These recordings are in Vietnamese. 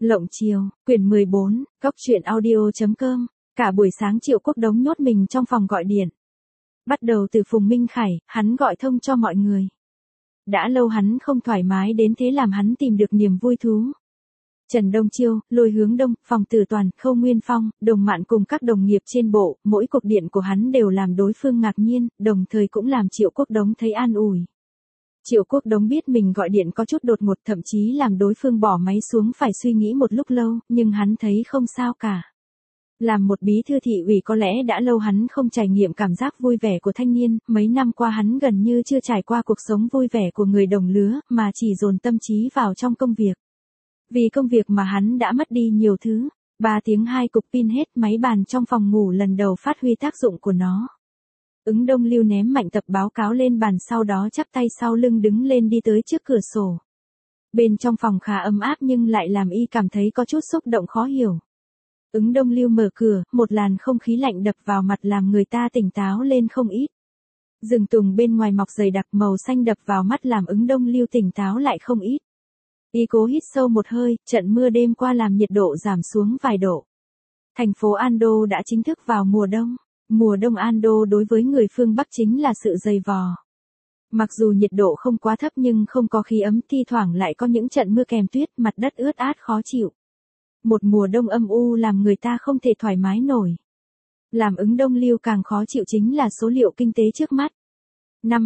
Lộng chiều, quyển 14, góc truyện audio.com. Cả buổi sáng Triệu Quốc Đống nhốt mình trong phòng gọi điện. Bắt đầu từ Phùng Minh Khải, hắn gọi thông cho mọi người. Đã lâu hắn không thoải mái đến thế làm hắn tìm được niềm vui thú. Trần Đông Chiêu, Lôi Hướng Đông, Phòng Tử Toàn, Khâu Nguyên Phong, Đồng Mạn cùng các đồng nghiệp trên bộ, mỗi cuộc điện của hắn đều làm đối phương ngạc nhiên, đồng thời cũng làm Triệu Quốc Đống thấy an ủi. Triệu Quốc Đống biết mình gọi điện có chút đột ngột, thậm chí làm đối phương bỏ máy xuống phải suy nghĩ một lúc lâu, nhưng hắn thấy không sao cả. Làm một bí thư thị ủy có lẽ đã lâu hắn không trải nghiệm cảm giác vui vẻ của thanh niên, mấy năm qua hắn gần như chưa trải qua cuộc sống vui vẻ của người đồng lứa, mà chỉ dồn tâm trí vào trong công việc. Vì công việc mà hắn đã mất đi nhiều thứ. 3 tiếng 2 cục pin hết, máy bàn trong phòng ngủ lần đầu phát huy tác dụng của nó. Ứng Đông Lưu ném mạnh tập báo cáo lên bàn, sau đó chắp tay sau lưng đứng lên đi tới trước cửa sổ. Bên trong phòng khá ấm áp nhưng lại làm y cảm thấy có chút xúc động khó hiểu. Ứng Đông Lưu mở cửa, một làn không khí lạnh đập vào mặt làm người ta tỉnh táo lên không ít. Rừng tùng bên ngoài mọc dày đặc, màu xanh đập vào mắt làm Ứng Đông Lưu tỉnh táo lại không ít. Y cố hít sâu một hơi, trận mưa đêm qua làm nhiệt độ giảm xuống vài độ. Thành phố Ando đã chính thức vào mùa đông. Mùa đông Ando đối với người phương Bắc chính là sự dày vò. Mặc dù nhiệt độ không quá thấp nhưng không có khí ấm, thi thoảng lại có những trận mưa kèm tuyết, mặt đất ướt át khó chịu. Một mùa đông âm u làm người ta không thể thoải mái nổi. Làm Ứng Đông Lưu càng khó chịu chính là số liệu kinh tế trước mắt. Năm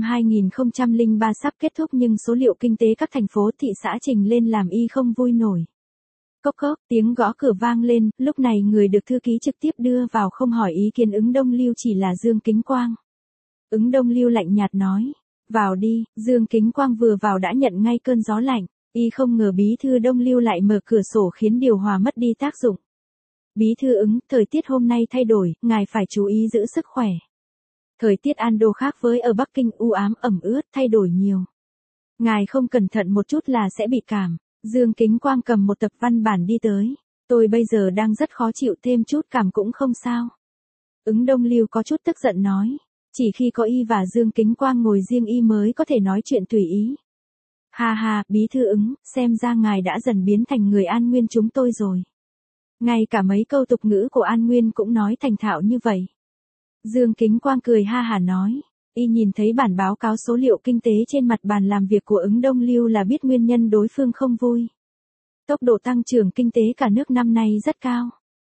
2003 sắp kết thúc nhưng số liệu kinh tế các thành phố thị xã trình lên làm y không vui nổi. Cốc cốc, tiếng gõ cửa vang lên, lúc này người được thư ký trực tiếp đưa vào không hỏi ý kiến Ứng Đông Lưu chỉ là Dương Kính Quang. Ứng Đông Lưu lạnh nhạt nói, vào đi. Dương Kính Quang vừa vào đã nhận ngay cơn gió lạnh, y không ngờ bí thư Đông Lưu lại mở cửa sổ khiến điều hòa mất đi tác dụng. Bí thư Ứng, thời tiết hôm nay thay đổi, ngài phải chú ý giữ sức khỏe. Thời tiết Ando khác với ở Bắc Kinh, u ám ẩm ướt, thay đổi nhiều. Ngài không cẩn thận một chút là sẽ bị cảm. Dương Kính Quang cầm một tập văn bản đi tới. Tôi bây giờ đang rất khó chịu, thêm chút cảm cũng không sao. Ứng Đông Lưu có chút tức giận nói. Chỉ khi có y và Dương Kính Quang ngồi riêng y mới có thể nói chuyện tùy ý. Ha ha, bí thư Ứng, xem ra ngài đã dần biến thành người An Nguyên chúng tôi rồi. Ngay cả mấy câu tục ngữ của An Nguyên cũng nói thành thạo như vậy. Dương Kính Quang cười ha hả nói. Y nhìn thấy bản báo cáo số liệu kinh tế trên mặt bàn làm việc của Ứng Đông Lưu là biết nguyên nhân đối phương không vui. Tốc độ tăng trưởng kinh tế cả nước năm nay rất cao.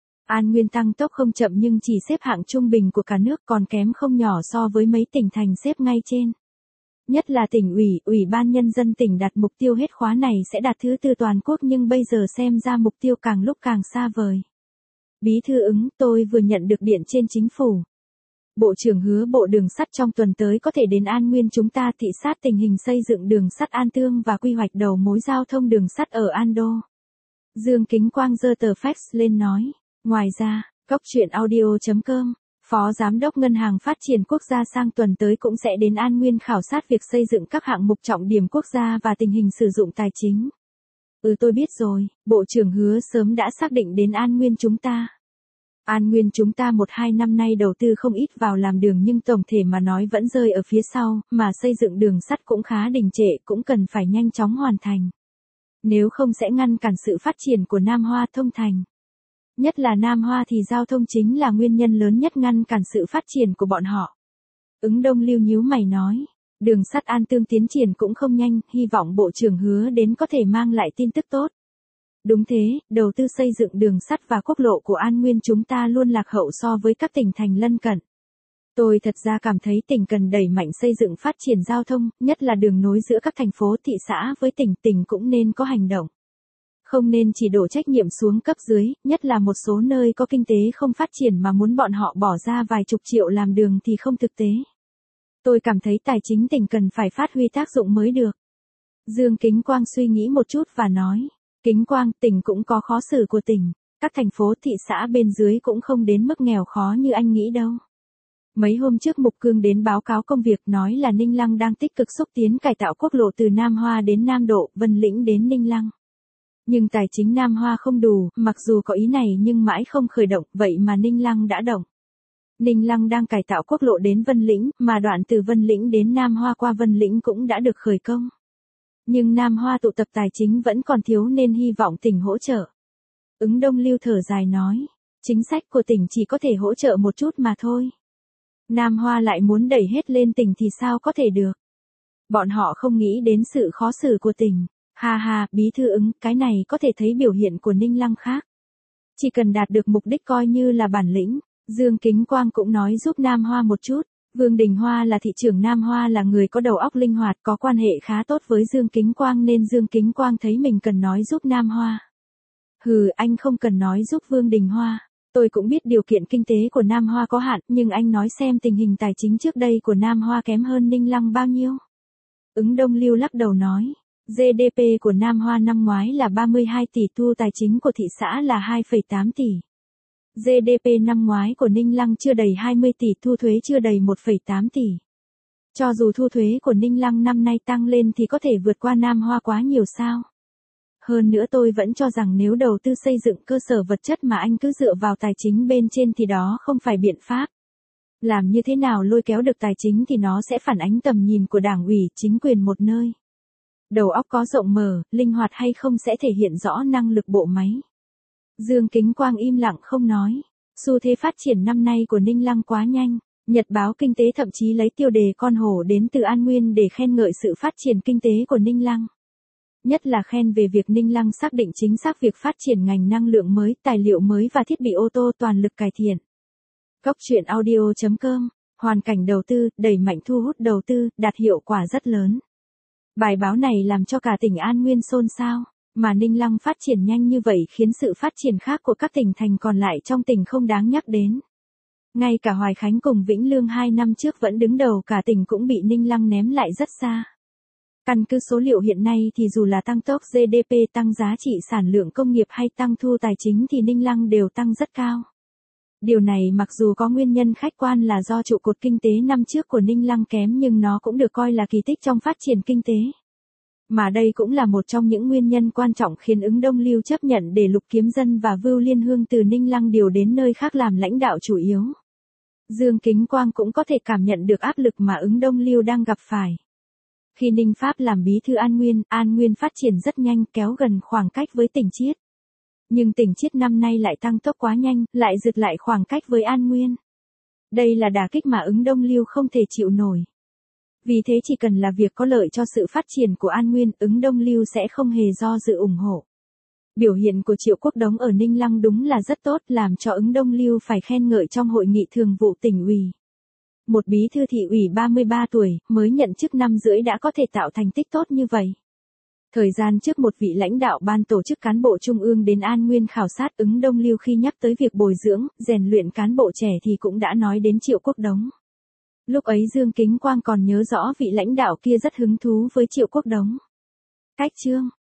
An Nguyên tăng tốc không chậm nhưng chỉ xếp hạng trung bình của cả nước, còn kém không nhỏ so với mấy tỉnh thành xếp ngay trên. Nhất là tỉnh ủy, Ủy ban Nhân dân tỉnh đặt mục tiêu hết khóa này sẽ đạt thứ 4 toàn quốc nhưng bây giờ xem ra mục tiêu càng lúc càng xa vời. Bí thư Ứng, tôi vừa nhận được điện trên chính phủ. Bộ trưởng hứa Bộ Đường sắt trong tuần tới có thể đến An Nguyên chúng ta thị sát tình hình xây dựng đường sắt An Tương và quy hoạch đầu mối giao thông đường sắt ở Ando. Dương Kính Quang giơ tờ fax lên nói. Ngoài ra, góc truyện audio.com, Phó Giám đốc Ngân hàng Phát triển Quốc gia sang tuần tới cũng sẽ đến An Nguyên khảo sát việc xây dựng các hạng mục trọng điểm quốc gia và tình hình sử dụng tài chính. Tôi biết rồi, Bộ trưởng hứa sớm đã xác định đến An Nguyên chúng ta. An Nguyên chúng ta 1-2 năm nay đầu tư không ít vào làm đường nhưng tổng thể mà nói vẫn rơi ở phía sau, mà xây dựng đường sắt cũng khá đình trệ, cũng cần phải nhanh chóng hoàn thành. Nếu không sẽ ngăn cản sự phát triển của Nam Hoa thông thành. Nhất là Nam Hoa thì giao thông chính là nguyên nhân lớn nhất ngăn cản sự phát triển của bọn họ. Ứng Đông Lưu nhíu mày nói, đường sắt An Tương tiến triển cũng không nhanh, hy vọng Bộ trưởng hứa đến có thể mang lại tin tức tốt. Đúng thế, đầu tư xây dựng đường sắt và quốc lộ của An Nguyên chúng ta luôn lạc hậu so với các tỉnh thành lân cận. Tôi thật ra cảm thấy tỉnh cần đẩy mạnh xây dựng phát triển giao thông, nhất là đường nối giữa các thành phố thị xã với tỉnh cũng nên có hành động. Không nên chỉ đổ trách nhiệm xuống cấp dưới, nhất là một số nơi có kinh tế không phát triển mà muốn bọn họ bỏ ra vài chục triệu làm đường thì không thực tế. Tôi cảm thấy tài chính tỉnh cần phải phát huy tác dụng mới được. Dương Kính Quang suy nghĩ một chút và nói. Kính Quang, tỉnh cũng có khó xử của tỉnh, các thành phố thị xã bên dưới cũng không đến mức nghèo khó như anh nghĩ đâu. Mấy hôm trước Mục Cương đến báo cáo công việc nói là Ninh Lăng đang tích cực xúc tiến cải tạo quốc lộ từ Nam Hoa đến Nam Độ, Vân Lĩnh đến Ninh Lăng. Nhưng tài chính Nam Hoa không đủ, mặc dù có ý này nhưng mãi không khởi động, vậy mà Ninh Lăng đã động. Ninh Lăng đang cải tạo quốc lộ đến Vân Lĩnh, mà đoạn từ Vân Lĩnh đến Nam Hoa qua Vân Lĩnh cũng đã được khởi công. Nhưng Nam Hoa tụ tập tài chính vẫn còn thiếu nên hy vọng tỉnh hỗ trợ. Ứng Đông Lưu thở dài nói, chính sách của tỉnh chỉ có thể hỗ trợ một chút mà thôi. Nam Hoa lại muốn đẩy hết lên tỉnh thì sao có thể được. Bọn họ không nghĩ đến sự khó xử của tỉnh. Ha ha, bí thư Ứng, cái này có thể thấy biểu hiện của Ninh Lăng khác. Chỉ cần đạt được mục đích coi như là bản lĩnh. Dương Kính Quang cũng nói giúp Nam Hoa một chút. Vương Đình Hoa là thị trưởng Nam Hoa là người có đầu óc linh hoạt có quan hệ khá tốt với Dương Kính Quang nên Dương Kính Quang thấy mình cần nói giúp Nam Hoa. Hừ, anh không cần nói giúp Vương Đình Hoa. Tôi cũng biết điều kiện kinh tế của Nam Hoa có hạn nhưng anh nói xem tình hình tài chính trước đây của Nam Hoa kém hơn Ninh Lăng bao nhiêu. Ứng Đông Lưu lắc đầu nói. GDP của Nam Hoa năm ngoái là 32 tỷ, thu tài chính của thị xã là 2,8 tỷ. GDP năm ngoái của Ninh Lăng chưa đầy 20 tỷ, thu thuế chưa đầy 1,8 tỷ. Cho dù thu thuế của Ninh Lăng năm nay tăng lên thì có thể vượt qua Nam Hoa quá nhiều sao? Hơn nữa tôi vẫn cho rằng nếu đầu tư xây dựng cơ sở vật chất mà anh cứ dựa vào tài chính bên trên thì đó không phải biện pháp. Làm như thế nào lôi kéo được tài chính thì nó sẽ phản ánh tầm nhìn của đảng ủy, chính quyền một nơi. Đầu óc có rộng mở, linh hoạt hay không sẽ thể hiện rõ năng lực bộ máy. Dương Kính Quang im lặng không nói. Xu thế phát triển năm nay của Ninh Lăng quá nhanh. Nhật báo Kinh tế thậm chí lấy tiêu đề con hổ đến từ An Nguyên để khen ngợi sự phát triển kinh tế của Ninh Lăng. Nhất là khen về việc Ninh Lăng xác định chính xác việc phát triển ngành năng lượng mới, tài liệu mới và thiết bị ô tô toàn lực cải thiện. Cốc truyện audio.com, hoàn cảnh đầu tư, đẩy mạnh thu hút đầu tư, đạt hiệu quả rất lớn. Bài báo này làm cho cả tỉnh An Nguyên xôn xao, mà Ninh Lăng phát triển nhanh như vậy khiến sự phát triển khác của các tỉnh thành còn lại trong tỉnh không đáng nhắc đến. Ngay cả Hoài Khánh cùng Vĩnh Lương 2 năm trước vẫn đứng đầu cả tỉnh cũng bị Ninh Lăng ném lại rất xa. Căn cứ số liệu hiện nay thì dù là tăng tốc GDP, tăng giá trị sản lượng công nghiệp hay tăng thu tài chính thì Ninh Lăng đều tăng rất cao. Điều này mặc dù có nguyên nhân khách quan là do trụ cột kinh tế năm trước của Ninh Lăng kém nhưng nó cũng được coi là kỳ tích trong phát triển kinh tế. Mà đây cũng là một trong những nguyên nhân quan trọng khiến Ứng Đông Lưu chấp nhận để Lục Kiếm Dân và Vưu Liên Hương từ Ninh Lăng điều đến nơi khác làm lãnh đạo chủ yếu. Dương Kính Quang cũng có thể cảm nhận được áp lực mà Ứng Đông Lưu đang gặp phải. Khi Ninh Pháp làm bí thư An Nguyên phát triển rất nhanh kéo gần khoảng cách với tỉnh Chiết. Nhưng tỉnh Chiết năm nay lại tăng tốc quá nhanh, lại rực lại khoảng cách với An Nguyên. Đây là đả kích mà Ứng Đông Lưu không thể chịu nổi. Vì thế chỉ cần là việc có lợi cho sự phát triển của An Nguyên, Ứng Đông Lưu sẽ không hề do dự ủng hộ. Biểu hiện của Triệu Quốc Đống ở Ninh Lăng đúng là rất tốt, làm cho Ứng Đông Lưu phải khen ngợi trong hội nghị thường vụ tỉnh ủy. Một bí thư thị ủy 33 tuổi, mới nhận chức năm rưỡi đã có thể tạo thành tích tốt như vậy. Thời gian trước một vị lãnh đạo ban tổ chức cán bộ trung ương đến An Nguyên khảo sát, Ứng Đông Lưu khi nhắc tới việc bồi dưỡng, rèn luyện cán bộ trẻ thì cũng đã nói đến Triệu Quốc Đống. Lúc ấy Dương Kính Quang còn nhớ rõ vị lãnh đạo kia rất hứng thú với Triệu Quốc Đống. Cách chương